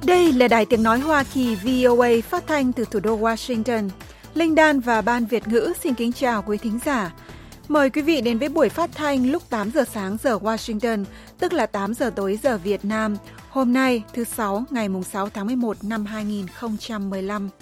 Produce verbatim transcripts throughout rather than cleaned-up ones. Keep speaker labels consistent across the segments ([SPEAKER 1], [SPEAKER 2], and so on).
[SPEAKER 1] Đây là Đài Tiếng Nói Hoa Kỳ vê o a phát thanh từ thủ đô Washington. Linh Đan và Ban Việt ngữ xin kính chào quý thính giả. Mời quý vị đến với buổi phát thanh lúc tám giờ sáng giờ Washington, tức là tám giờ tối giờ Việt Nam. Hôm nay, thứ Sáu, ngày sáu tháng mười một năm hai nghìn không trăm mười lăm.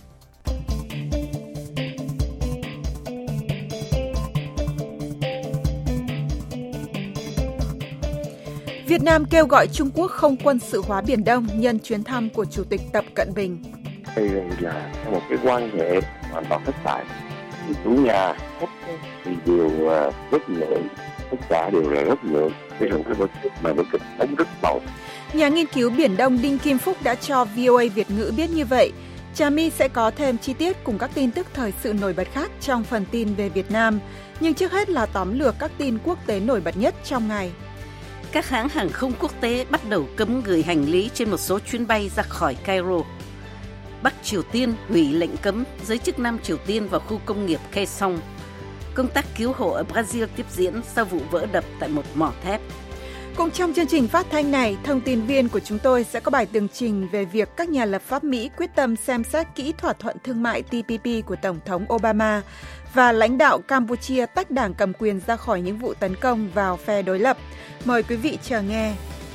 [SPEAKER 1] Việt Nam kêu gọi Trung Quốc không quân sự hóa Biển Đông nhân chuyến thăm của Chủ tịch Tập Cận Bình.
[SPEAKER 2] Đây là một cái quan hệ hoàn toàn thất bại. Chủ nhà khách thì đều rất nhượng, tất cả đều là rất nhượng. Đây là một cái vở kịch mà vở kịch đóng rất tốt.
[SPEAKER 1] Nhà nghiên cứu Biển Đông Đinh Kim Phúc đã cho vê o a Việt ngữ biết như vậy. Trà My sẽ có thêm chi tiết cùng các tin tức thời sự nổi bật khác trong phần tin về Việt Nam. Nhưng trước hết là tóm lược các tin quốc tế nổi bật nhất trong ngày.
[SPEAKER 3] Các hãng hàng không quốc tế bắt đầu cấm gửi hành lý trên một số chuyến bay ra khỏi Cairo. Bắc Triều Tiên hủy lệnh cấm giới chức Nam Triều Tiên vào khu công nghiệp Kaesong. Công tác cứu hộ ở Brazil tiếp diễn sau vụ vỡ đập tại một mỏ thép.
[SPEAKER 1] Cũng trong chương trình phát thanh này, thông tin viên của chúng tôi sẽ có bài tường trình về việc các nhà lập pháp Mỹ quyết tâm xem xét kỹ thỏa thuận thương mại T P P của Tổng thống Obama và lãnh đạo Campuchia tách đảng cầm quyền ra khỏi những vụ tấn công vào phe đối lập. Mời quý vị chờ nghe.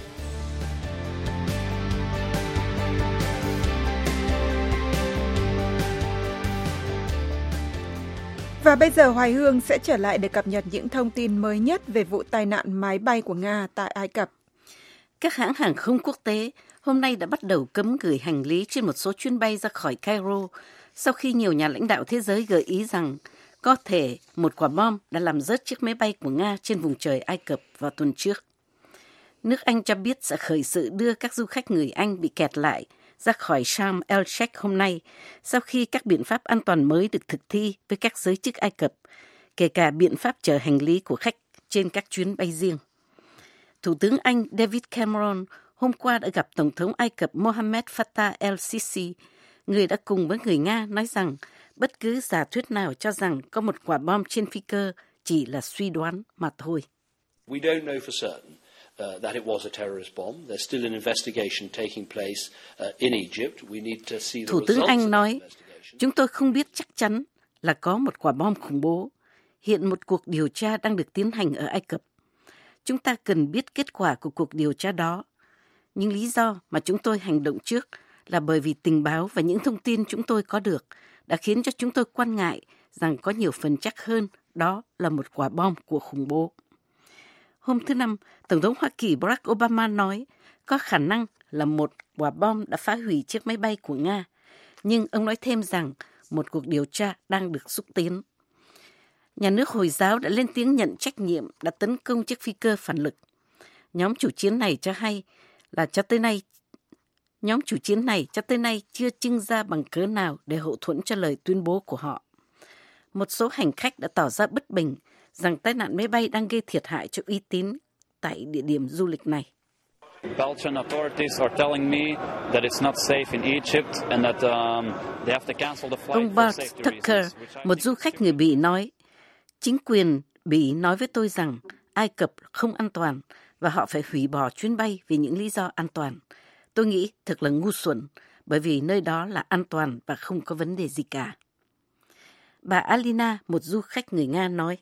[SPEAKER 1] Và bây giờ Hoài Hương sẽ trở lại để cập nhật những thông tin mới nhất về vụ tai nạn máy bay của Nga tại Ai Cập.
[SPEAKER 3] Các hãng hàng không quốc tế hôm nay đã bắt đầu cấm gửi hành lý trên một số chuyến bay ra khỏi Cairo sau khi nhiều nhà lãnh đạo thế giới gợi ý rằng có thể một quả bom đã làm rớt chiếc máy bay của Nga trên vùng trời Ai Cập vào tuần trước. Nước Anh cho biết sẽ khởi sự đưa các du khách người Anh bị kẹt lại ra khỏi Sharm el-Sheikh hôm nay sau khi các biện pháp an toàn mới được thực thi với các giới chức Ai Cập, kể cả biện pháp chở hành lý của khách trên các chuyến bay riêng. Thủ tướng Anh David Cameron hôm qua đã gặp Tổng thống Ai Cập Mohammed Fattah el-Sisi, người đã cùng với người Nga nói rằng bất cứ giả thuyết nào cho rằng có một quả bom trên phi cơ chỉ là suy đoán mà thôi.
[SPEAKER 4] We don't know for certain. Uh, that it was a terrorist bomb. There's still an investigation taking place uh, in Egypt. We need to see the
[SPEAKER 3] Thủ tướng
[SPEAKER 4] results
[SPEAKER 3] Anh
[SPEAKER 4] of
[SPEAKER 3] nói,
[SPEAKER 4] the investigation.
[SPEAKER 3] chúng tôi không biết chắc chắn là có một quả bom khủng bố. Hiện một cuộc điều tra đang được tiến hành ở Ai Cập. Chúng ta cần biết kết quả của cuộc điều tra đó. Nhưng lý do mà chúng tôi hành động trước là bởi vì tình báo và những thông tin chúng tôi có được đã khiến cho chúng tôi quan ngại rằng có nhiều phần chắc hơn đó là một quả bom của khủng bố. Hôm thứ Năm, Tổng thống Hoa Kỳ Barack Obama nói có khả năng là một quả bom đã phá hủy chiếc máy bay của Nga, nhưng ông nói thêm rằng một cuộc điều tra đang được xúc tiến. Nhà nước Hồi giáo đã lên tiếng nhận trách nhiệm đã tấn công chiếc phi cơ phản lực. Nhóm chủ chiến này cho hay là cho tới nay, nhóm chủ chiến này cho tới nay chưa trưng ra bằng cớ nào để hậu thuẫn cho lời tuyên bố của họ. Một số hành khách đã tỏ ra bất bình rằng tai nạn máy bay đang gây thiệt hại cho uy tín tại địa điểm du lịch này.
[SPEAKER 5] Belgian authorities are telling me that it's not safe in Egypt and that um, they have to cancel the flight
[SPEAKER 3] Ông
[SPEAKER 5] for
[SPEAKER 3] Bart
[SPEAKER 5] safety
[SPEAKER 3] Tucker,
[SPEAKER 5] reasons.
[SPEAKER 3] một du khách người Bỉ nói, chính quyền Bỉ nói với tôi rằng Ai Cập không an toàn và họ phải hủy bỏ chuyến bay vì những lý do an toàn. Tôi nghĩ thật là ngu xuẩn bởi vì nơi đó là an toàn và không có vấn đề gì cả. Bà Alina, một du khách người Nga nói,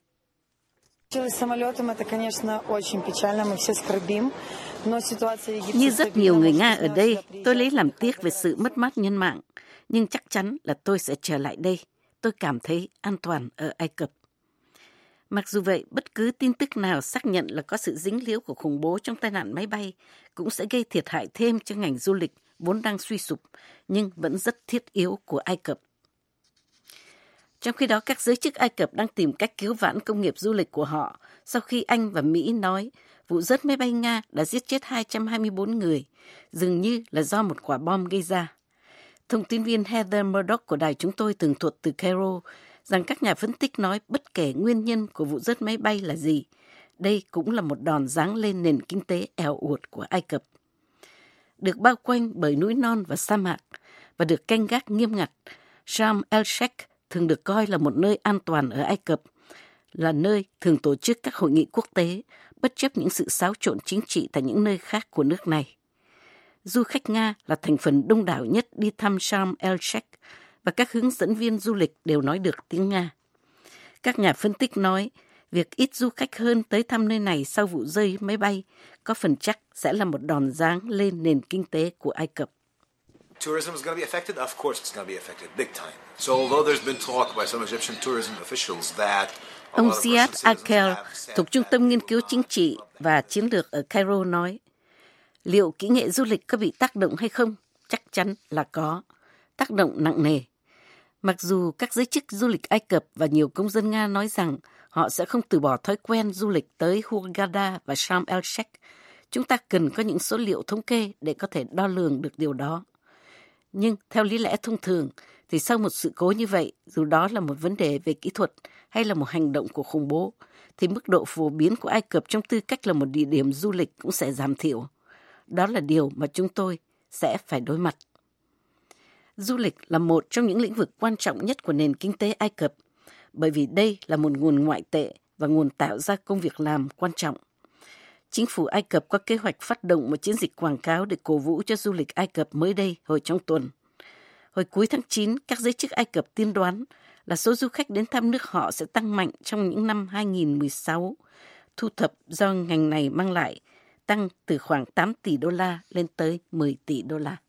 [SPEAKER 3] như rất nhiều người Nga ở đây, tôi lấy làm tiếc về sự mất mát nhân mạng, nhưng chắc chắn là tôi sẽ trở lại đây. Tôi cảm thấy an toàn ở Ai Cập. Mặc dù vậy, bất cứ tin tức nào xác nhận là có sự dính líu của khủng bố trong tai nạn máy bay cũng sẽ gây thiệt hại thêm cho ngành du lịch vốn đang suy sụp, nhưng vẫn rất thiết yếu của Ai Cập. Trong khi đó, các giới chức Ai Cập đang tìm cách cứu vãn công nghiệp du lịch của họ sau khi Anh và Mỹ nói vụ rớt máy bay Nga đã giết chết hai trăm hai mươi bốn người, dường như là do một quả bom gây ra. Thông tin viên Heather Murdoch của đài chúng tôi tường thuật từ Cairo rằng các nhà phân tích nói bất kể nguyên nhân của vụ rớt máy bay là gì, đây cũng là một đòn giáng lên nền kinh tế eo uột của Ai Cập. Được bao quanh bởi núi non và sa mạc và được canh gác nghiêm ngặt, Sharm el-Sheikh thường được coi là một nơi an toàn ở Ai Cập, là nơi thường tổ chức các hội nghị quốc tế, bất chấp những sự xáo trộn chính trị tại những nơi khác của nước này. Du khách Nga là thành phần đông đảo nhất đi thăm Sharm el-Sheikh và các hướng dẫn viên du lịch đều nói được tiếng Nga. Các nhà phân tích nói, việc ít du khách hơn tới thăm nơi này sau vụ rơi máy bay có phần chắc sẽ là một đòn giáng lên nền kinh tế của Ai Cập.
[SPEAKER 6] Tourism is going to be affected? Of course it's going to be affected big time. So although there's been talk by some Egyptian tourism officials that
[SPEAKER 3] Ông Ziad Akel thuộc Trung tâm Nghiên cứu Chính trị và Chiến lược ở Cairo nói, liệu kỹ nghệ du lịch có bị tác động hay không? Chắc chắn là có. Tác động nặng nề. Mặc dù các giới chức du lịch Ai Cập và nhiều công dân Nga nói rằng họ sẽ không từ bỏ thói quen du lịch tới Hurghada và Sharm el-Sheikh, chúng ta cần có những số liệu thống kê để có thể đo lường được điều đó. Nhưng theo lý lẽ thông thường, thì sau một sự cố như vậy, dù đó là một vấn đề về kỹ thuật hay là một hành động của khủng bố, thì mức độ phổ biến của Ai Cập trong tư cách là một địa điểm du lịch cũng sẽ giảm thiểu. Đó là điều mà chúng tôi sẽ phải đối mặt. Du lịch là một trong những lĩnh vực quan trọng nhất của nền kinh tế Ai Cập, bởi vì đây là một nguồn ngoại tệ và nguồn tạo ra công việc làm quan trọng. Chính phủ Ai Cập có kế hoạch phát động một chiến dịch quảng cáo để cổ vũ cho du lịch Ai Cập mới đây hồi trong tuần. Hồi cuối tháng chín, các giới chức Ai Cập tiên đoán là số du khách đến thăm nước họ sẽ tăng mạnh trong những năm hai không một sáu. Thu thập do ngành này mang lại tăng từ khoảng tám tỷ đô la lên tới mười tỷ đô la.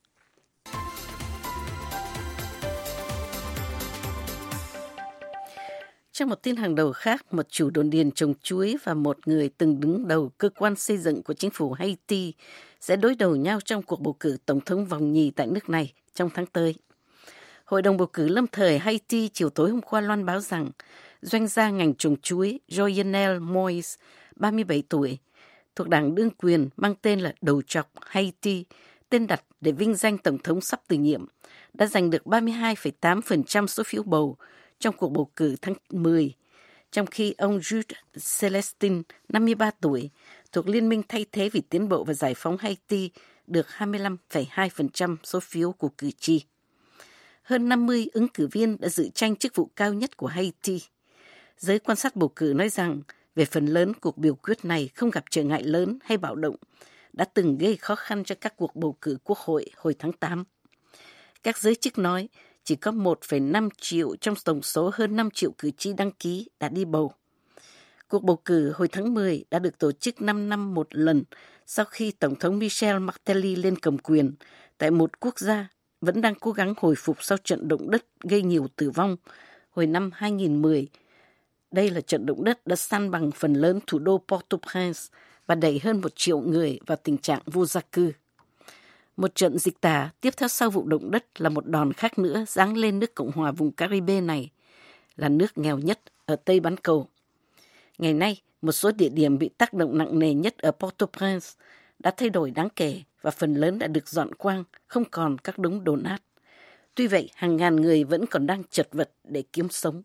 [SPEAKER 3] Trong một tin hàng đầu khác, một chủ đồn điền trồng chuối và một người từng đứng đầu cơ quan xây dựng của chính phủ Haiti sẽ đối đầu nhau trong cuộc bầu cử tổng thống vòng nhì tại nước này trong tháng tới. Hội đồng bầu cử lâm thời Haiti chiều tối hôm qua loan báo rằng doanh gia ngành trồng chuối Joyenel Moïse, ba mươi bảy tuổi, thuộc đảng đương quyền mang tên là Đầu Trọc Haiti, tên đặt để vinh danh tổng thống sắp từ nhiệm, đã giành được ba mươi hai phẩy tám phần trăm số phiếu bầu trong cuộc bầu cử tháng mười, trong khi ông Jude Celestin, năm mươi ba tuổi, thuộc Liên minh Thay thế vì Tiến bộ và Giải phóng Haiti, được hai mươi lăm phẩy hai phần trăm số phiếu của cử tri. Hơn năm mươi ứng cử viên đã dự tranh chức vụ cao nhất của Haiti. Giới quan sát bầu cử nói rằng, về phần lớn cuộc biểu quyết này không gặp trở ngại lớn hay bạo động, đã từng gây khó khăn cho các cuộc bầu cử quốc hội hồi tháng tám. Các giới chức nói, chỉ có một phẩy năm triệu trong tổng số hơn năm triệu cử tri đăng ký đã đi bầu. Cuộc bầu cử hồi tháng mười đã được tổ chức năm năm một lần sau khi Tổng thống Michel Martelly lên cầm quyền tại một quốc gia vẫn đang cố gắng hồi phục sau trận động đất gây nhiều tử vong hồi năm hai không một không. Đây là trận động đất đã san bằng phần lớn thủ đô Port-au-Prince và đẩy hơn một triệu người vào tình trạng vô gia cư. Một trận dịch tả tiếp theo sau vụ động đất là một đòn khác nữa giáng lên nước Cộng hòa vùng Caribe này, là nước nghèo nhất ở Tây bán cầu. Ngày nay, một số địa điểm bị tác động nặng nề nhất ở Port-au-Prince đã thay đổi đáng kể và phần lớn đã được dọn quang, không còn các đống đổ nát. Tuy vậy, hàng ngàn người vẫn còn đang chật vật để kiếm sống.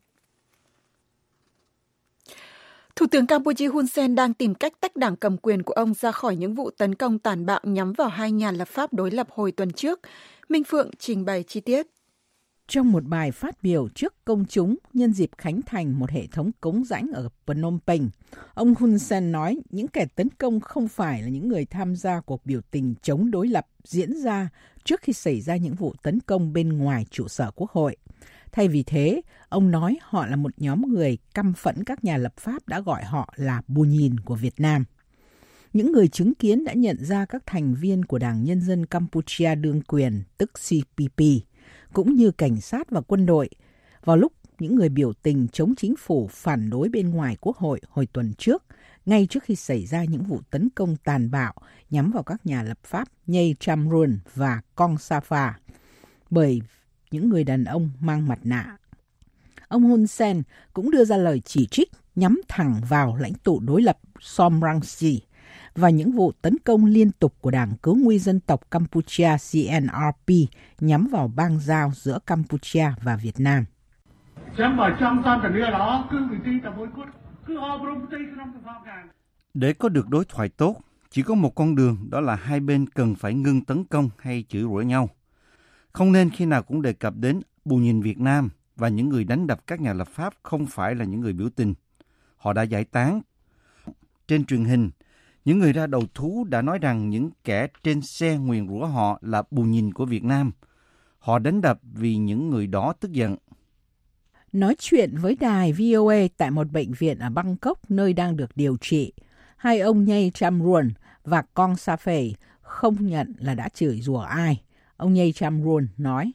[SPEAKER 1] Thủ tướng Campuchia Hun Sen đang tìm cách tách đảng cầm quyền của ông ra khỏi những vụ tấn công tàn bạo nhắm vào hai nhà lập pháp đối lập hồi tuần trước. Minh Phượng trình bày chi tiết.
[SPEAKER 7] Trong một bài phát biểu trước công chúng nhân dịp khánh thành một hệ thống cống rãnh ở Phnom Penh, ông Hun Sen nói những kẻ tấn công không phải là những người tham gia cuộc biểu tình chống đối lập diễn ra trước khi xảy ra những vụ tấn công bên ngoài trụ sở Quốc hội. Thay vì thế, ông nói họ là một nhóm người căm phẫn các nhà lập pháp đã gọi họ là bù nhìn của Việt Nam. Những người chứng kiến đã nhận ra các thành viên của Đảng Nhân dân Campuchia đương quyền, tức C P P, cũng như cảnh sát và quân đội, vào lúc những người biểu tình chống chính phủ phản đối bên ngoài Quốc hội hồi tuần trước, ngay trước khi xảy ra những vụ tấn công tàn bạo nhắm vào các nhà lập pháp Nhây Chamrun và Kong Safa, bởi những người đàn ông mang mặt nạ. Ông Hun Sen cũng đưa ra lời chỉ trích nhắm thẳng vào lãnh tụ đối lập Som Rangsi và những vụ tấn công liên tục của Đảng Cứu nguy dân tộc Campuchia C N R P nhắm vào bang giao giữa Campuchia và Việt Nam.
[SPEAKER 8] Để có được đối thoại tốt, chỉ có một con đường, đó là hai bên cần phải ngưng tấn công hay chửi rủa nhau. Không nên khi nào cũng đề cập đến bù nhìn Việt Nam, và những người đánh đập các nhà lập pháp không phải là những người biểu tình. Họ đã giải tán. Trên truyền hình, Những người ra đầu thú đã nói rằng những kẻ trên xe nguyền rủa họ là bù nhìn của Việt Nam. Họ đánh đập vì những người đó tức giận.
[SPEAKER 7] Nói chuyện với đài vê o a tại một bệnh viện ở Bangkok nơi đang được điều trị, hai ông Nhây Chamruon và Kong Saphei không nhận là đã chửi rủa ai. Ông Nhây Chamruon nói: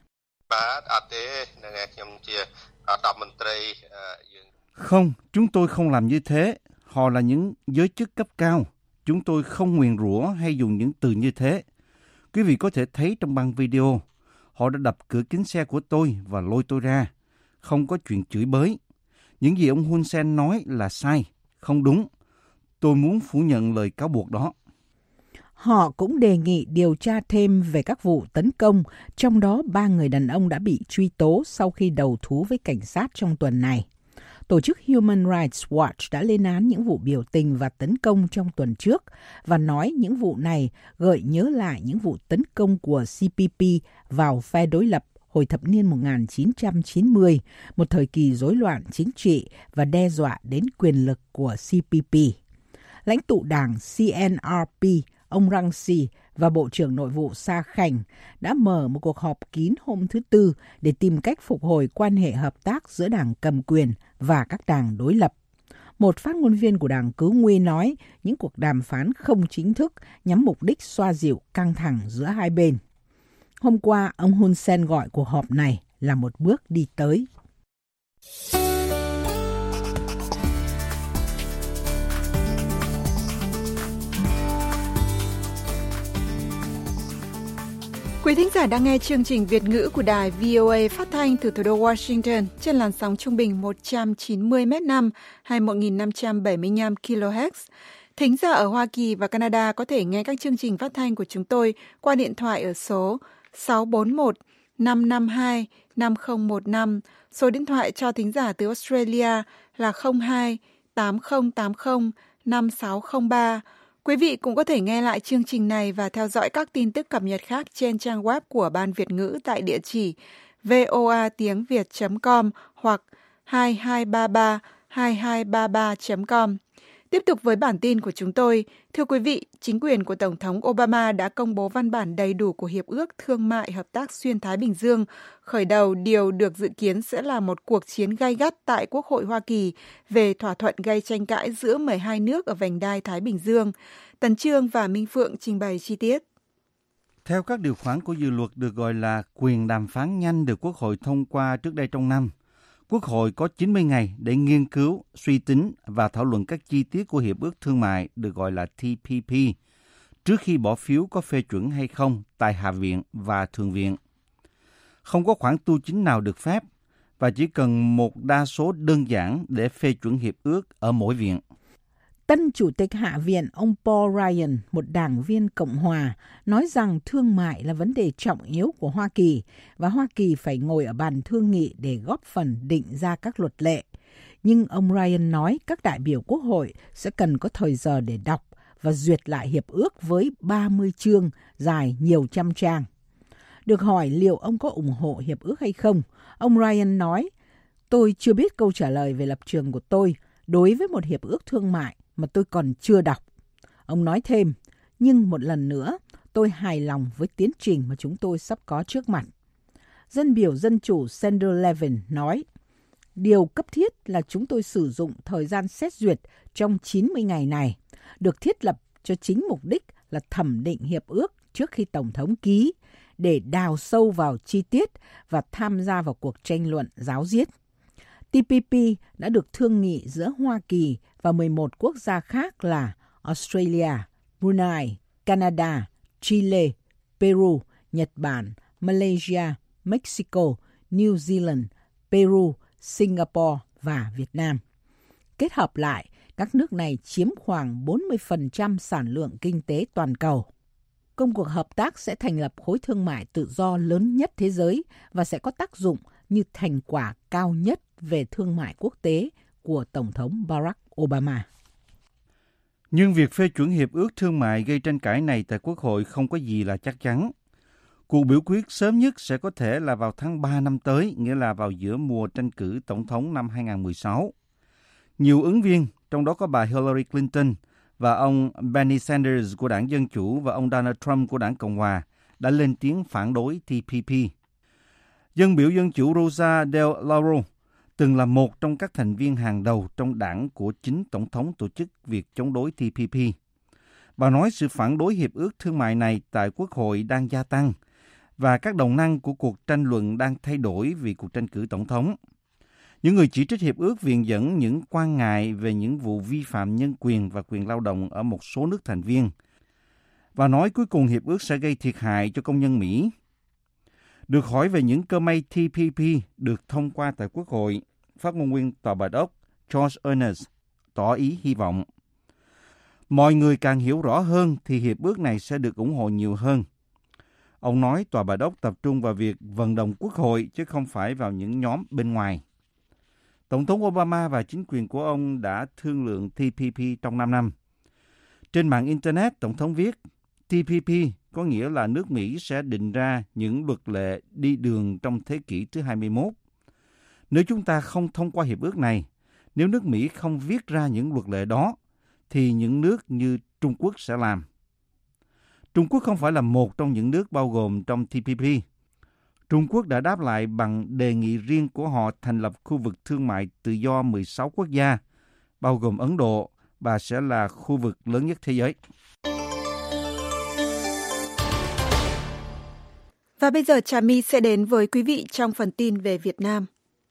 [SPEAKER 8] Không, chúng tôi không làm như thế. Họ là những giới chức cấp cao. Chúng tôi không nguyền rủa hay dùng những từ như thế. Quý vị có thể thấy trong băng video, họ đã đập cửa kính xe của tôi và lôi tôi ra. Không có chuyện chửi bới. Những gì ông Hun Sen nói là sai, không đúng. Tôi muốn phủ nhận lời cáo buộc đó.
[SPEAKER 7] Họ cũng đề nghị điều tra thêm về các vụ tấn công, trong đó ba người đàn ông đã bị truy tố sau khi đầu thú với cảnh sát trong tuần này. Tổ chức Human Rights Watch đã lên án những vụ biểu tình và tấn công trong tuần trước và nói những vụ này gợi nhớ lại những vụ tấn công của xê pê pê vào phe đối lập hồi thập niên một nghìn chín trăm chín mươi, một thời kỳ rối loạn chính trị và đe dọa đến quyền lực của xê pê pê. Lãnh tụ đảng xê en rờ pê, ông Rang Si và Bộ trưởng Nội vụ Sa Khanh đã mở một cuộc họp kín hôm thứ Tư để tìm cách phục hồi quan hệ hợp tác giữa đảng cầm quyền và các đảng đối lập. Một phát ngôn viên của đảng cứu nguy nói những cuộc đàm phán không chính thức nhắm mục đích xoa dịu căng thẳng giữa hai bên. Hôm qua, ông Hun Sen gọi cuộc họp này là một bước đi tới.
[SPEAKER 1] Quý thính giả đang nghe chương trình Việt ngữ của đài vê o a phát thanh từ thủ đô Washington trên làn sóng trung bình một trăm chín mươi mét năm hay một nghìn năm trăm bảy mươi lăm ki lô héc. Thính giả ở Hoa Kỳ và Canada có thể nghe các chương trình phát thanh của chúng tôi qua điện thoại ở số sáu bốn một năm năm hai năm không một năm. Số điện thoại cho thính giả từ Australia là không hai tám không tám không năm sáu không ba. Quý vị cũng có thể nghe lại chương trình này và theo dõi các tin tức cập nhật khác trên trang web của Ban Việt ngữ tại địa chỉ voa tiếng việt chấm com hoặc hai hai ba ba hai hai ba ba chấm com. Tiếp tục với bản tin của chúng tôi. Thưa quý vị, chính quyền của Tổng thống Obama đã công bố văn bản đầy đủ của Hiệp ước Thương mại Hợp tác Xuyên Thái Bình Dương, khởi đầu điều được dự kiến sẽ là một cuộc chiến gay gắt tại Quốc hội Hoa Kỳ về thỏa thuận gây tranh cãi giữa mười hai nước ở vành đai Thái Bình Dương. Tấn Chương và Minh Phượng trình bày chi tiết.
[SPEAKER 8] Theo các điều khoản của dự luật được gọi là quyền đàm phán nhanh được Quốc hội thông qua trước đây trong năm, Quốc hội có chín mươi ngày để nghiên cứu, suy tính và thảo luận các chi tiết của Hiệp ước Thương mại được gọi là T P P, trước khi bỏ phiếu có phê chuẩn hay không tại Hạ viện và Thượng viện. Không có khoản tu chính nào được phép và chỉ cần một đa số đơn giản để phê chuẩn hiệp ước ở mỗi viện.
[SPEAKER 7] Tân Chủ tịch Hạ viện ông Paul Ryan, một đảng viên Cộng hòa, nói rằng thương mại là vấn đề trọng yếu của Hoa Kỳ và Hoa Kỳ phải ngồi ở bàn thương nghị để góp phần định ra các luật lệ. Nhưng ông Ryan nói các đại biểu Quốc hội sẽ cần có thời giờ để đọc và duyệt lại hiệp ước với ba mươi chương dài nhiều trăm trang. Được hỏi liệu ông có ủng hộ hiệp ước hay không, ông Ryan nói, tôi chưa biết câu trả lời về lập trường của tôi đối với một hiệp ước thương mại mà tôi còn chưa đọc. Ông nói thêm, nhưng một lần nữa, tôi hài lòng với tiến trình mà chúng tôi sắp có trước mặt. Dân biểu Dân chủ Sandra Levin nói, điều cấp thiết là chúng tôi sử dụng thời gian xét duyệt trong chín mươi ngày này, được thiết lập cho chính mục đích là thẩm định hiệp ước trước khi Tổng thống ký, để đào sâu vào chi tiết và tham gia vào cuộc tranh luận ráo riết. T P P đã được thương nghị giữa Hoa Kỳ và mười một quốc gia khác là Australia, Brunei, Canada, Chile, Peru, Nhật Bản, Malaysia, Mexico, New Zealand, Peru, Singapore và Việt Nam. Kết hợp lại, các nước này chiếm khoảng bốn mươi phần trăm sản lượng kinh tế toàn cầu. Công cuộc hợp tác sẽ thành lập khối thương mại tự do lớn nhất thế giới và sẽ có tác dụng như thành quả cao nhất về thương mại quốc tế của Tổng thống Barack Obama.
[SPEAKER 8] Nhưng việc phê chuẩn hiệp ước thương mại gây tranh cãi này tại Quốc hội không có gì là chắc chắn. Cuộc biểu quyết sớm nhất sẽ có thể là vào tháng ba năm tới, nghĩa là vào giữa mùa tranh cử tổng thống năm hai không một sáu. Nhiều ứng viên, trong đó có bà Hillary Clinton và ông Bernie Sanders của đảng Dân Chủ và ông Donald Trump của đảng Cộng Hòa đã lên tiếng phản đối T P P. Dân biểu Dân Chủ Rosa DeLauro từng là một trong các thành viên hàng đầu trong đảng của chính Tổng thống tổ chức việc chống đối T P P. Bà nói sự phản đối hiệp ước thương mại này tại Quốc hội đang gia tăng và các động năng của cuộc tranh luận đang thay đổi vì cuộc tranh cử tổng thống. Những người chỉ trích hiệp ước viện dẫn những quan ngại về những vụ vi phạm nhân quyền và quyền lao động ở một số nước thành viên và nói cuối cùng hiệp ước sẽ gây thiệt hại cho công nhân Mỹ. Được hỏi về những cơ may T P P được thông qua tại Quốc hội, phát ngôn viên Tòa Bạch Ốc George Ernest tỏ ý hy vọng mọi người càng hiểu rõ hơn thì hiệp ước này sẽ được ủng hộ nhiều hơn. Ông nói Tòa Bạch Ốc tập trung vào việc vận động Quốc hội chứ không phải vào những nhóm bên ngoài. Tổng thống Obama và chính quyền của ông đã thương lượng T P P trong năm năm. Trên mạng Internet, Tổng thống viết T P P có nghĩa là nước Mỹ sẽ định ra những luật lệ đi đường trong thế kỷ thứ hai mươi mốt. Nếu chúng ta không thông qua hiệp ước này, nếu nước Mỹ không viết ra những luật lệ đó, thì những nước như Trung Quốc sẽ làm. Trung Quốc không phải là một trong những nước bao gồm trong T P P. Trung Quốc đã đáp lại bằng đề nghị riêng của họ thành lập khu vực thương mại tự do mười sáu quốc gia, bao gồm Ấn Độ, và sẽ là khu vực lớn nhất thế giới.
[SPEAKER 1] Và bây giờ Trà My sẽ đến với quý vị trong phần tin về Việt Nam.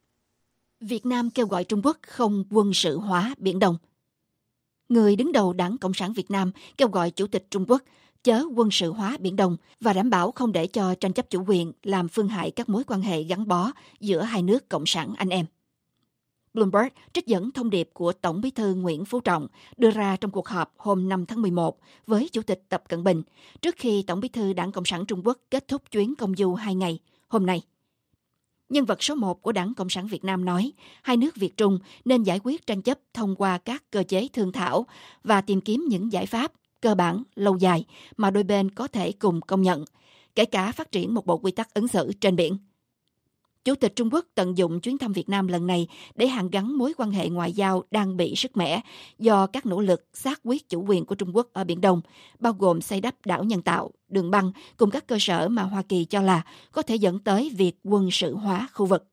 [SPEAKER 3] Việt Nam kêu gọi Trung Quốc không quân sự hóa Biển Đông. Người đứng đầu Đảng Cộng sản Việt Nam kêu gọi Chủ tịch Trung Quốc chớ quân sự hóa Biển Đông và đảm bảo không để cho tranh chấp chủ quyền làm phương hại các mối quan hệ gắn bó giữa hai nước cộng sản anh em. Bloomberg trích dẫn thông điệp của Tổng Bí thư Nguyễn Phú Trọng đưa ra trong cuộc họp hôm năm tháng mười một với Chủ tịch Tập Cận Bình trước khi Tổng Bí thư Đảng Cộng sản Trung Quốc kết thúc chuyến công du hai ngày hôm nay. Nhân vật số một của Đảng Cộng sản Việt Nam nói hai nước Việt Trung nên giải quyết tranh chấp thông qua các cơ chế thương thảo và tìm kiếm những giải pháp cơ bản, lâu dài mà đôi bên có thể cùng công nhận, kể cả phát triển một bộ quy tắc ứng xử trên biển. Chủ tịch Trung Quốc tận dụng chuyến thăm Việt Nam lần này để hàn gắn mối quan hệ ngoại giao đang bị sứt mẻ do các nỗ lực xác quyết chủ quyền của Trung Quốc ở Biển Đông, bao gồm xây đắp đảo nhân tạo, đường băng cùng các cơ sở mà Hoa Kỳ cho là có thể dẫn tới việc quân sự hóa khu vực.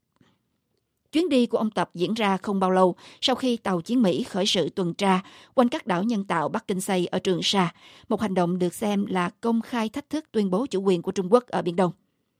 [SPEAKER 3] Chuyến đi của ông Tập diễn ra không bao lâu sau khi tàu chiến Mỹ khởi sự tuần tra quanh các đảo nhân tạo Bắc Kinh Xây ở Trường Sa, một hành động được xem là công khai thách thức tuyên bố chủ quyền của Trung Quốc ở Biển Đông.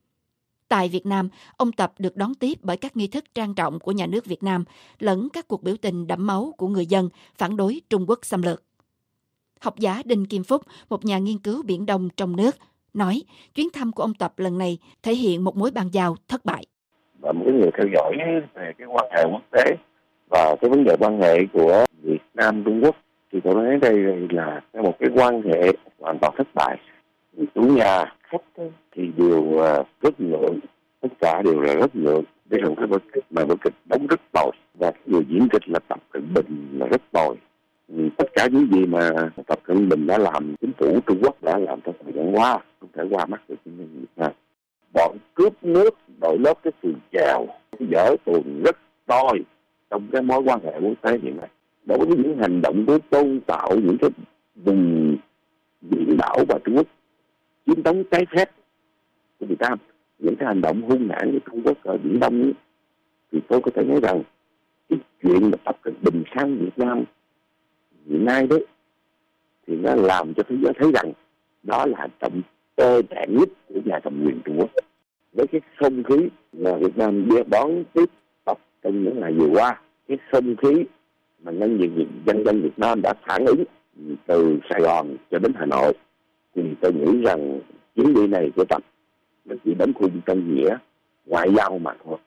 [SPEAKER 3] Tại Việt Nam, ông Tập được đón tiếp bởi các nghi thức trang trọng của nhà nước Việt Nam lẫn các cuộc biểu tình đẫm máu của người dân phản đối Trung Quốc xâm lược. Học giả Đinh Kim Phúc, một nhà nghiên cứu Biển Đông trong nước, nói chuyến thăm của ông Tập lần này thể hiện một mối bang giao thất bại.
[SPEAKER 2] Và mỗi người theo dõi về cái quan hệ quốc tế và cái vấn đề quan hệ của Việt Nam Trung Quốc thì tôi nói đây là một cái quan hệ hoàn toàn thất bại. Chủ nhà khách thì đều rất ngượng, tất cả đều là rất ngượng. Đây là một cái vở kịch mà vở kịch đóng rất tồi và người diễn kịch là Tập Cận Bình là rất tồi. Tất cả những gì mà Tập Cận Bình đã làm, chính phủ Trung Quốc đã làm trong thời gian qua không thể qua mắt được chính nhân Việt Nam. Bọn cướp nước đội lót cái tường chèo dở tuần rất tồi trong cái mối quan hệ quốc tế hiện nay. Đối với những hành động của tôn tạo những cái vùng biển đảo và Trung Quốc chiếm đóng trái phép của Việt Nam, những cái hành động hung hãn của Trung Quốc ở Biển Đông ấy, thì tôi có thể nói rằng cái chuyện mà Tập Cận Bình sang Việt Nam hiện nay đấy thì nó làm cho thế giới thấy rằng đó là hành động tồi tệ nhất của nhà cầm quyền Trung Quốc. Với cái không khí mà Việt Nam biết đón tiếp Tập trong những ngày vừa qua, cái không khí mà nhân dân dân dân Việt Nam đã phản ứng từ Sài Gòn cho đến Hà Nội, thì tôi nghĩ rằng chuyến đi này của Tập nó chỉ đóng khung trong nghĩa ngoại giao mà thôi.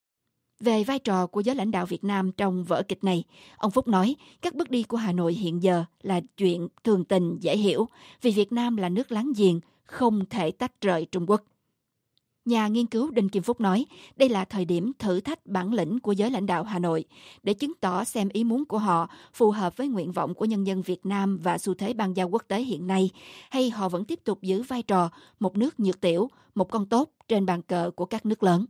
[SPEAKER 3] Về vai trò của giới lãnh đạo Việt Nam trong vở kịch này, ông Phúc nói các bước đi của Hà Nội hiện giờ là chuyện thường tình dễ hiểu vì Việt Nam là nước láng giềng, không thể tách rời Trung Quốc. Nhà nghiên cứu Đinh Kim Phúc nói đây là thời điểm thử thách bản lĩnh của giới lãnh đạo Hà Nội để chứng tỏ xem ý muốn của họ phù hợp với nguyện vọng của nhân dân Việt Nam và xu thế bang giao quốc tế hiện nay, hay họ vẫn tiếp tục giữ vai trò một nước nhược tiểu, một con tốt trên bàn cờ của các nước lớn.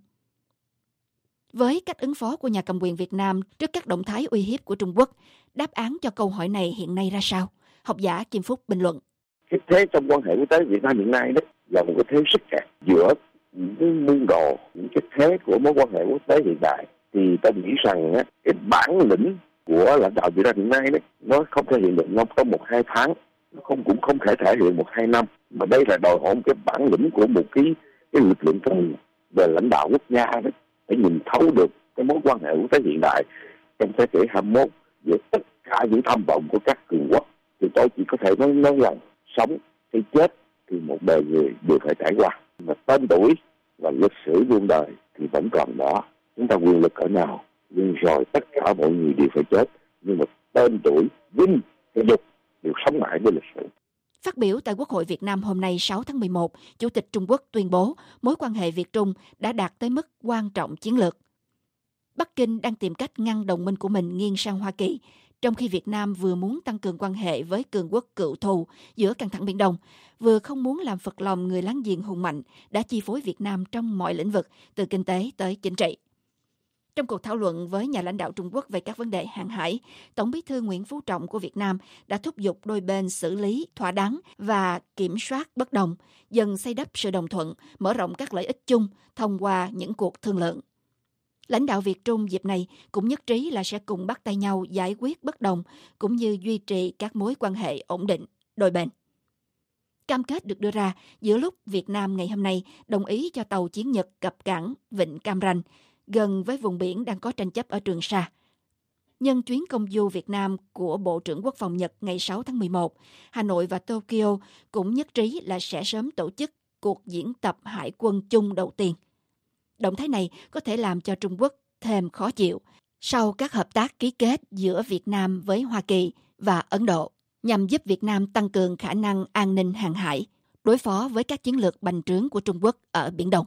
[SPEAKER 3] Với cách ứng phó của nhà cầm quyền Việt Nam trước các động thái uy hiếp của Trung Quốc, đáp án cho câu hỏi này hiện nay ra sao?
[SPEAKER 9] Học giả Kim Phúc bình luận.
[SPEAKER 2] Cái thế trong quan hệ quốc tế Việt Nam hiện nay đó là một cái thế sức kẹt giữa những cái mưu đồ, những cái thế của mối quan hệ quốc tế hiện đại. Thì tôi nghĩ rằng á, cái bản lĩnh của lãnh đạo Việt Nam hiện nay đấy, nó không thể hiện được trong một hai tháng, nó không cũng không thể thể hiện một hai năm, mà đây là đòi hỏi một cái bản lĩnh của một cái cái lực lượng trong về lãnh đạo quốc gia đấy, phải nhìn thấu được cái mối quan hệ quốc tế hiện đại trong thế kỷ hai mươi mốt giữa tất cả những tham vọng của các cường quốc. Thì tôi chỉ có thể nói nói rằng sống hay chết thì một đời người đều phải trải qua, mà tên tuổi và lịch sử muôn đời thì vẫn còn đó. Chúng ta quyền lực cỡ nào, nhưng rồi tất cả mọi người đều phải chết, nhưng mà tên tuổi, vinh, cái dục đều sống mãi với lịch sử.
[SPEAKER 9] Phát biểu tại Quốc hội Việt Nam hôm nay sáu tháng mười một, Chủ tịch Trung Quốc tuyên bố mối quan hệ Việt-Trung đã đạt tới mức quan trọng chiến lược. Bắc Kinh đang tìm cách ngăn đồng minh của mình nghiêng sang Hoa Kỳ, trong khi Việt Nam vừa muốn tăng cường quan hệ với cường quốc cựu thù giữa căng thẳng Biển Đông, vừa không muốn làm phật lòng người láng giềng hùng mạnh đã chi phối Việt Nam trong mọi lĩnh vực, từ kinh tế tới chính trị. Trong cuộc thảo luận với nhà lãnh đạo Trung Quốc về các vấn đề hàng hải, Tổng bí thư Nguyễn Phú Trọng của Việt Nam đã thúc giục đôi bên xử lý thỏa đáng và kiểm soát bất đồng, dần xây đắp sự đồng thuận, mở rộng các lợi ích chung thông qua những cuộc thương lượng. Lãnh đạo Việt Trung dịp này cũng nhất trí là sẽ cùng bắt tay nhau giải quyết bất đồng, cũng như duy trì các mối quan hệ ổn định đôi bên. Cam kết được đưa ra giữa lúc Việt Nam ngày hôm nay đồng ý cho tàu chiến Nhật cập cảng Vịnh Cam Ranh, gần với vùng biển đang có tranh chấp ở Trường Sa. Nhân chuyến công du Việt Nam của Bộ trưởng Quốc phòng Nhật ngày sáu tháng mười một, Hà Nội và Tokyo cũng nhất trí là sẽ sớm tổ chức cuộc diễn tập hải quân chung đầu tiên. Động thái này có thể làm cho Trung Quốc thêm khó chịu sau các hợp tác ký kết giữa Việt Nam với Hoa Kỳ và Ấn Độ, nhằm giúp Việt Nam tăng cường khả năng an ninh hàng hải, đối phó với các chiến lược bành trướng của Trung Quốc ở Biển Đông.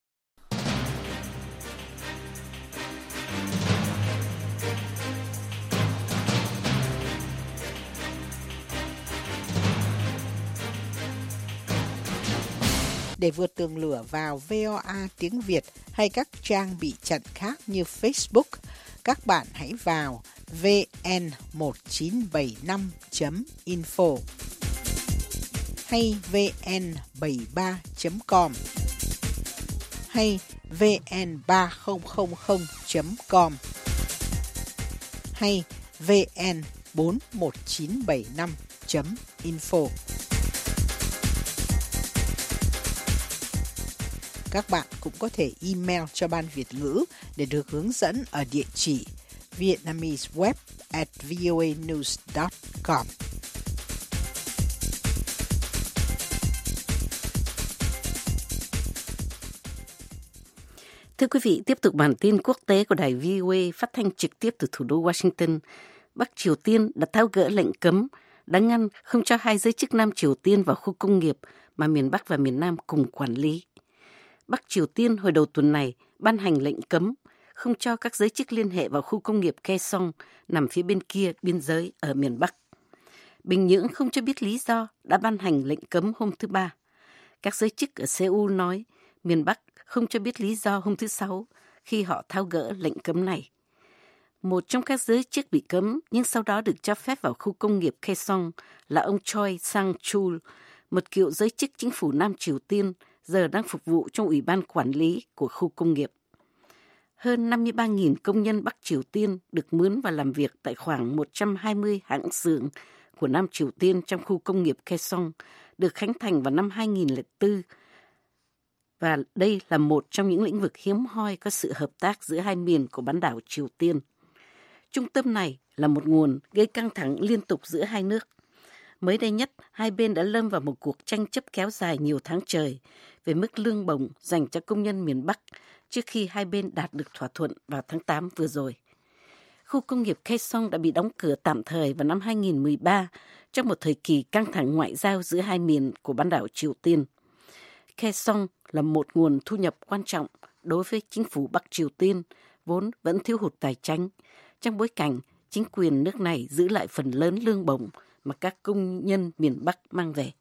[SPEAKER 7] Để vượt tường lửa vào vê o a tiếng Việt hay các trang bị chặn khác như Facebook, các bạn hãy vào vê en một chín bảy năm chấm info hay vê en bảy ba chấm com hay vê en ba không không không chấm com hay vê en bốn một chín bảy năm chấm info. Các bạn cũng có thể email cho Ban Việt ngữ để được hướng dẫn ở địa chỉ vietnameseweb at voanews dot com.
[SPEAKER 3] Thưa quý vị, tiếp tục bản tin quốc tế của đài vê o a phát thanh trực tiếp từ thủ đô Washington. Bắc Triều Tiên đã tháo gỡ lệnh cấm đã ngăn không cho hai giới chức Nam Triều Tiên vào khu công nghiệp mà miền Bắc và miền Nam cùng quản lý. Bắc Triều Tiên hồi đầu tuần này ban hành lệnh cấm không cho các giới chức liên hệ vào khu công nghiệp Kaesong nằm phía bên kia biên giới ở miền Bắc. Bình Nhưỡng không cho biết lý do đã ban hành lệnh cấm hôm thứ Ba. Các giới chức ở Seoul nói miền Bắc không cho biết lý do hôm thứ Sáu khi họ tháo gỡ lệnh cấm này. Một trong các giới chức bị cấm nhưng sau đó được cho phép vào khu công nghiệp Kaesong là ông Choi Sang-chul, một cựu giới chức chính phủ Nam Triều Tiên giờ đang phục vụ trong Ủy ban Quản lý của khu công nghiệp. Hơn năm mươi ba nghìn công nhân Bắc Triều Tiên được mướn và làm việc tại khoảng một trăm hai mươi hãng xưởng của Nam Triều Tiên trong khu công nghiệp Kaesong được khánh thành vào năm hai nghìn lẻ bốn. Và đây là một trong những lĩnh vực hiếm hoi có sự hợp tác giữa hai miền của bán đảo Triều Tiên. Trung tâm này là một nguồn gây căng thẳng liên tục giữa hai nước. Mới đây nhất, hai bên đã lâm vào một cuộc tranh chấp kéo dài nhiều tháng trời về mức lương bổng dành cho công nhân miền Bắc trước khi hai bên đạt được thỏa thuận vào tháng tám vừa rồi. Khu công nghiệp Kaesong đã bị đóng cửa tạm thời vào năm hai nghìn mười ba trong một thời kỳ căng thẳng ngoại giao giữa hai miền của bán đảo Triều Tiên. Kaesong là một nguồn thu nhập quan trọng đối với chính phủ Bắc Triều Tiên, vốn vẫn thiếu hụt tài chính, trong bối cảnh chính quyền nước này giữ lại phần lớn lương bổng mà các công nhân miền Bắc mang về.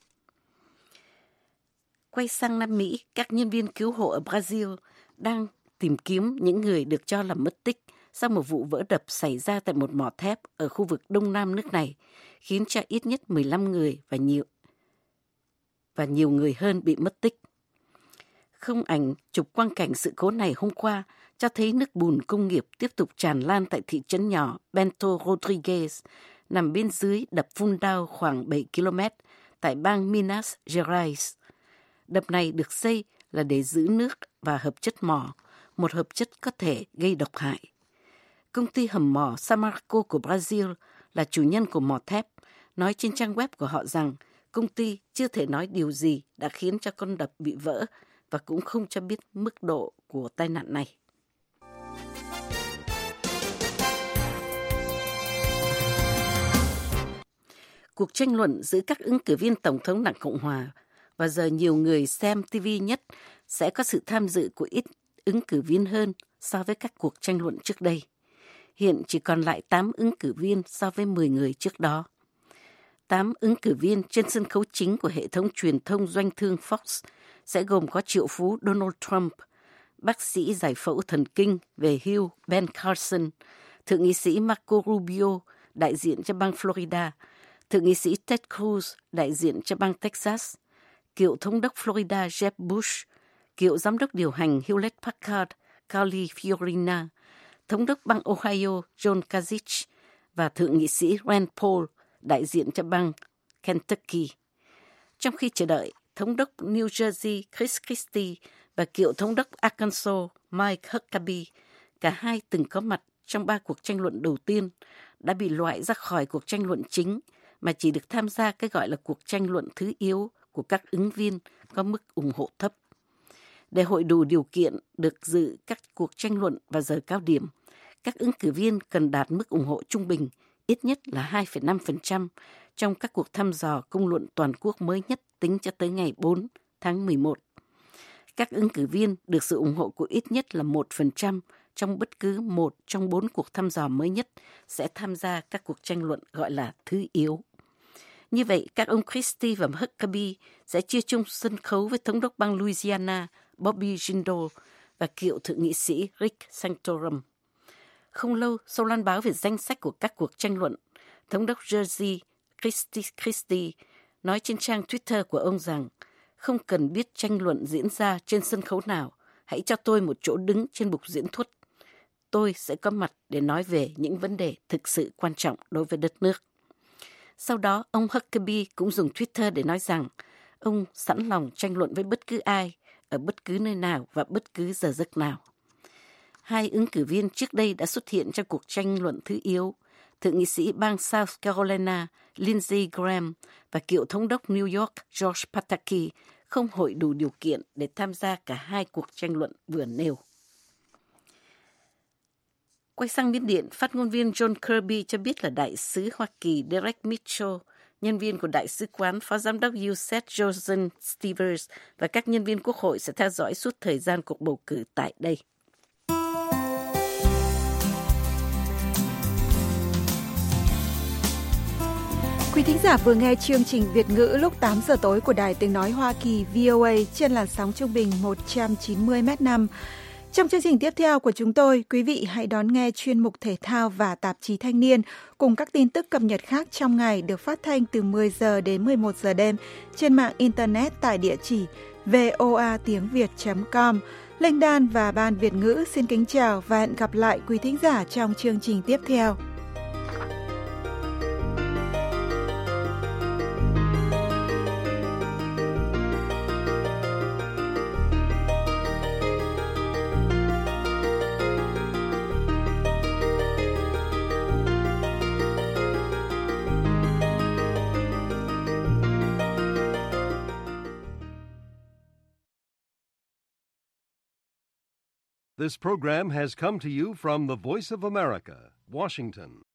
[SPEAKER 3] Quay sang Nam Mỹ, các nhân viên cứu hộ ở Brazil đang tìm kiếm những người được cho là mất tích sau một vụ vỡ đập xảy ra tại một mỏ thép ở khu vực đông nam nước này, khiến cho ít nhất mười lăm người và nhiều và nhiều người hơn bị mất tích. Không ảnh chụp quang cảnh sự cố này hôm qua cho thấy nước bùn công nghiệp tiếp tục tràn lan tại thị trấn nhỏ Bento Rodrigues, nằm bên dưới đập Fundão khoảng bảy ki lô mét tại bang Minas Gerais. Đập này được xây là để giữ nước và hợp chất mỏ, một hợp chất có thể gây độc hại. Công ty hầm mỏ Samarco của Brazil là chủ nhân của mỏ thép, nói trên trang web của họ rằng công ty chưa thể nói điều gì đã khiến cho con đập bị vỡ và cũng không cho biết mức độ của tai nạn này. Cuộc tranh luận giữa các ứng cử viên Tổng thống Đảng Cộng Hòa và giờ nhiều người xem ti vi nhất sẽ có sự tham dự của ít ứng cử viên hơn so với các cuộc tranh luận trước đây. Hiện chỉ còn lại tám ứng cử viên so với mười người trước đó. tám ứng cử viên trên sân khấu chính của hệ thống truyền thông doanh thương Fox sẽ gồm có triệu phú Donald Trump, bác sĩ giải phẫu thần kinh về hưu Ben Carson, thượng nghị sĩ Marco Rubio, đại diện cho bang Florida, thượng nghị sĩ Ted Cruz, đại diện cho bang Texas, cựu thống đốc Florida Jeb Bush, cựu giám đốc điều hành Hewlett Packard Carly Fiorina, thống đốc bang Ohio John Kasich và thượng nghị sĩ Rand Paul, đại diện cho bang Kentucky. Trong khi chờ đợi, thống đốc New Jersey Chris Christie và cựu thống đốc Arkansas Mike Huckabee, cả hai từng có mặt trong ba cuộc tranh luận đầu tiên, đã bị loại ra khỏi cuộc tranh luận chính mà chỉ được tham gia cái gọi là cuộc tranh luận thứ yếu của các ứng viên có mức ủng hộ thấp. Để hội đủ điều kiện được dự các cuộc tranh luận vào giờ cao điểm, các ứng cử viên cần đạt mức ủng hộ trung bình ít nhất là hai phẩy năm phần trăm trong các cuộc thăm dò công luận toàn quốc mới nhất tính cho tới ngày bốn tháng mười một. Các ứng cử viên được sự ủng hộ của ít nhất là một phần trăm trong bất cứ một trong bốn cuộc thăm dò mới nhất sẽ tham gia các cuộc tranh luận gọi là thứ yếu. Như vậy, các ông Christie và Huckabee sẽ chia chung sân khấu với thống đốc bang Louisiana Bobby Jindal và cựu thượng nghị sĩ Rick Santorum. Không lâu sau loan báo về danh sách của các cuộc tranh luận, thống đốc Jersey Christie, Christie nói trên trang Twitter của ông rằng không cần biết tranh luận diễn ra trên sân khấu nào, hãy cho tôi một chỗ đứng trên bục diễn thuật. Tôi sẽ có mặt để nói về những vấn đề thực sự quan trọng đối với đất nước. Sau đó, ông Huckabee cũng dùng Twitter để nói rằng ông sẵn lòng tranh luận với bất cứ ai, ở bất cứ nơi nào và bất cứ giờ giấc nào. Hai ứng cử viên trước đây đã xuất hiện trong cuộc tranh luận thứ yếu, thượng nghị sĩ bang South Carolina Lindsey Graham và cựu thống đốc New York George Pataki không hội đủ điều kiện để tham gia cả hai cuộc tranh luận vừa nêu. Quay sang Miến Điện, phát ngôn viên John Kirby cho biết là đại sứ Hoa Kỳ Derek Mitchell, nhân viên của Đại sứ quán, phó giám đốc u ét Johnson Stevens và các nhân viên quốc hội sẽ theo dõi suốt thời gian cuộc bầu cử tại đây.
[SPEAKER 1] Quý thính giả vừa nghe chương trình Việt ngữ lúc tám giờ tối của Đài Tiếng Nói Hoa Kỳ vê o a trên làn sóng trung bình một trăm chín mươi mét năm. Trong chương trình tiếp theo của chúng tôi, quý vị hãy đón nghe chuyên mục thể thao và tạp chí Thanh niên cùng các tin tức cập nhật khác trong ngày được phát thanh từ mười giờ đến mười một giờ đêm trên mạng Internet tại địa chỉ voa tiếng việt chấm com. Linh Đan và Ban Việt ngữ xin kính chào và hẹn gặp lại quý thính giả trong chương trình tiếp theo.
[SPEAKER 10] This program has come to you from the Voice of America, Washington.